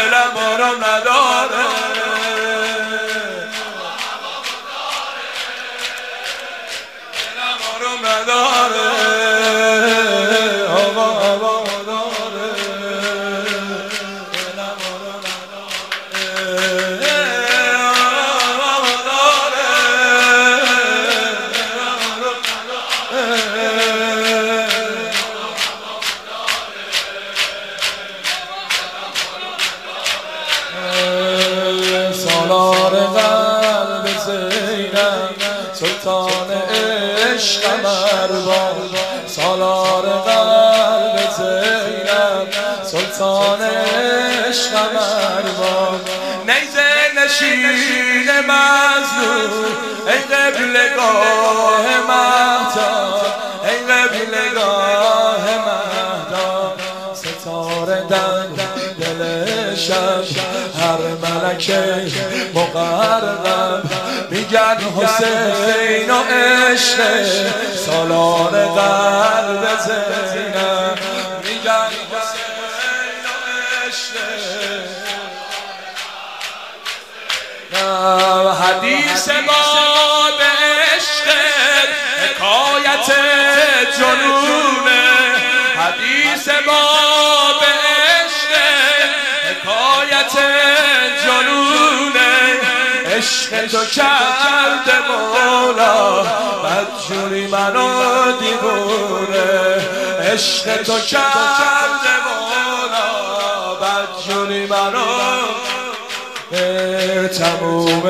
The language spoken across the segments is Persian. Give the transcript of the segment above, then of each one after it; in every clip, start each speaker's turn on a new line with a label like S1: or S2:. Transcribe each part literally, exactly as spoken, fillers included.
S1: دلم آرام نداره دلم آرام نداره آقا آقا داره دلم آرام نداره آقا داره سالار قلب زینب سلطان عشق مربان سالار قلب زینب سلطان عشق مربان نیزه نشین مظلوم ای قبلگاه مهتاب ای قبلگاه مهتاب ستاره در دل شب هر ملکه مقرب میگن حسین و عشق سالار قلب زینب میگن حسین و عشق حدیث باب عشق حکایت جنونه حدیث باب عشق حکایت جنونه عشق تو کرده مولا بدجوری منو دیوونه عشق تو کرده مولا بدجوری منو تموم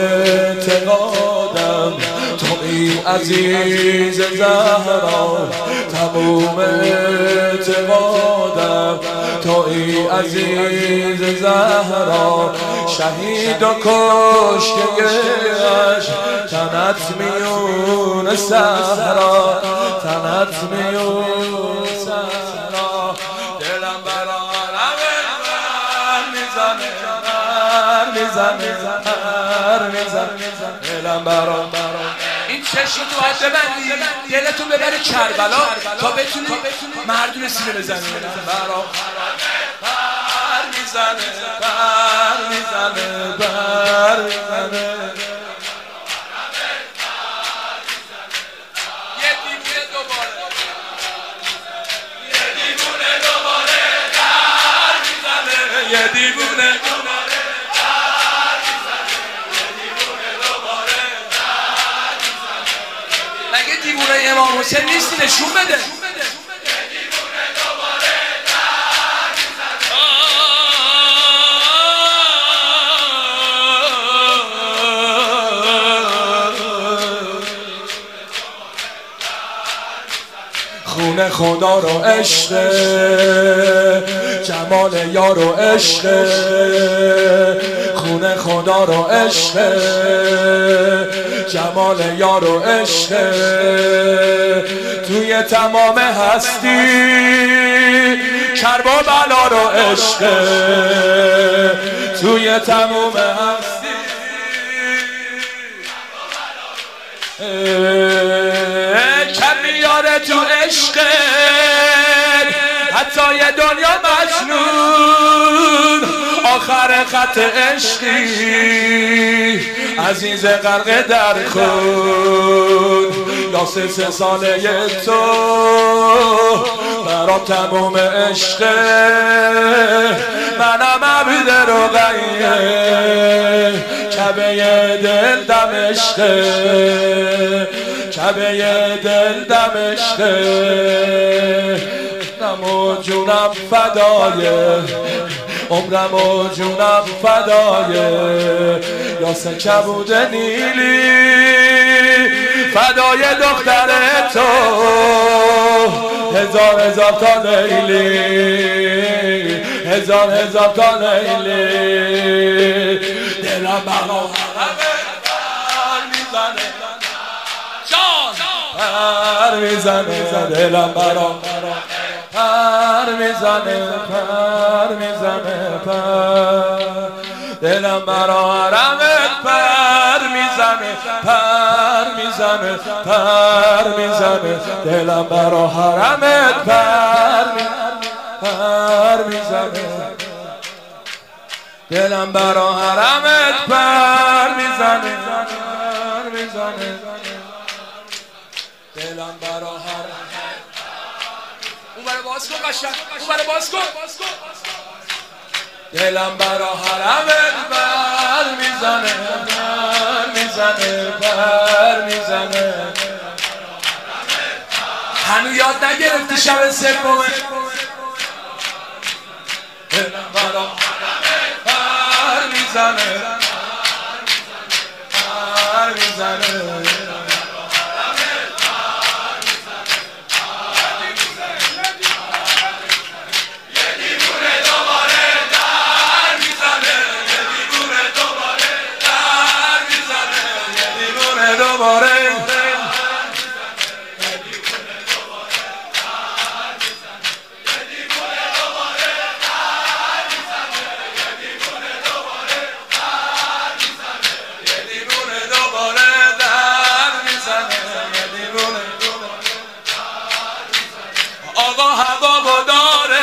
S1: اعتقادم تویی عزیز زهرا تموم اعتقادم تویی عزیز زهرا شهید و کشتگش تنت میون صحرا تنت میون صحرا دلم برا میزنه میزنه میزنه دلم برا این چشم تو باید ببندی دلتون ببره کربلا تا بتونی مردون سینه بزنی برا بر میزنه بر میزنه بر میزنه یه دیوونه دوباره یه دیوونه دوباره در میزنه یه دیوونه دیوونه امام حسین نیستی نشون بده خونه خدا رو عشق جمال یار و عشق خونه خدا رو عشق جمال یار و عشق توی تمام هستی کرب و بلا رو عشق توی تمام هستی کم میاره تو عشق حتی یه دنیا مجنون آخر خط عشقی عزیز غرق در خون یا سه سه ساله تو برام تموم عشق منم عبد رقیه کعبه دل دم عشق کعبه دل دم عشق عمرم و جونم فدایه عمرم و جونم فدایه یاسه کبود نیلی فدای دختر تو هزار هزار تا لیلی هزار هزار تا لیلی دلم برا پر میزنه جان پر میزنه دلم برا پر میزنه پر میزنه پر دلم برا حرمت پر میزنه پر میزنه پر میزنه دلم برا حرمت پر پر میزنه دلم برا حرمت پر میزنه میزنه دلم برا حرمت. اون برای باز کن قشنگ، اون برای باز کن. دلم برا حرمت پر میزنه میزنه پر میزنه. هنو یاد نگرفتی شب سومه. دلم برا حرمت پر میزنه پر میزنه. آقا هوا داره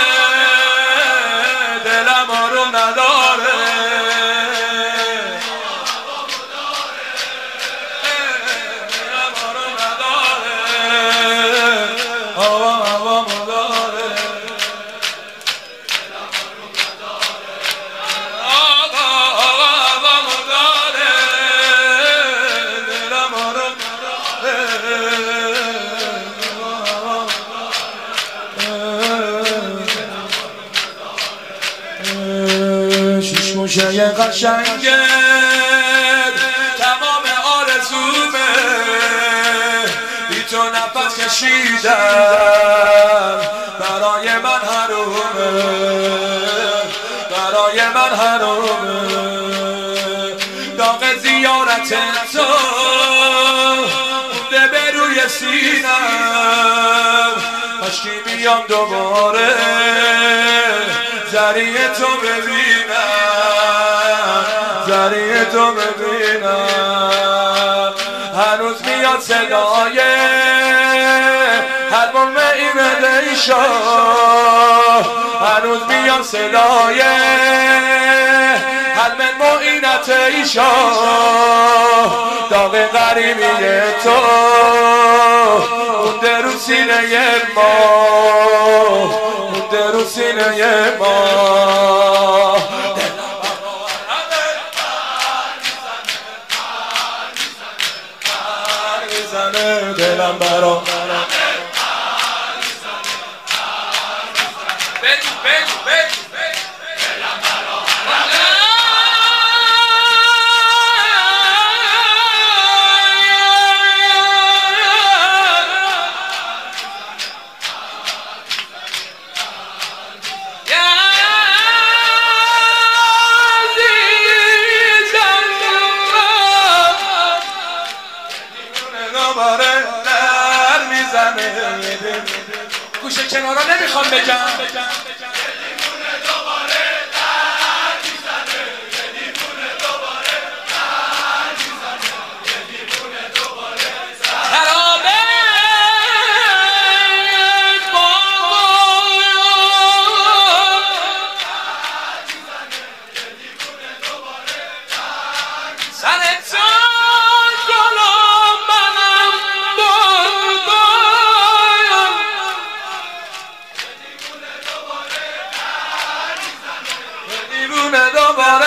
S1: دلم رو نداره. دلم رو نداره آقا هوا داره. آقا آقا هوا داره دلم رو نداره. شیش موشه قشنگه تمام آرزومه. بی تو نفس کشیدم برای من حرومه برای من حرومه. داغ زیارت تو بوده به روی سینم. مشکی میام دوباره زریه تو ببینم زریه تو ببینم. هنوز میاد صدای حلم این دیشا. هنوز میاد صدای حلم معینت ایشا. داغ غریبی تو مونده رو سینه ما مونده رو سینه ما. دلم برا بگو بگو بگو دلم برا در میزنه. گوشه کنارا نمیخوام بگم. دوباره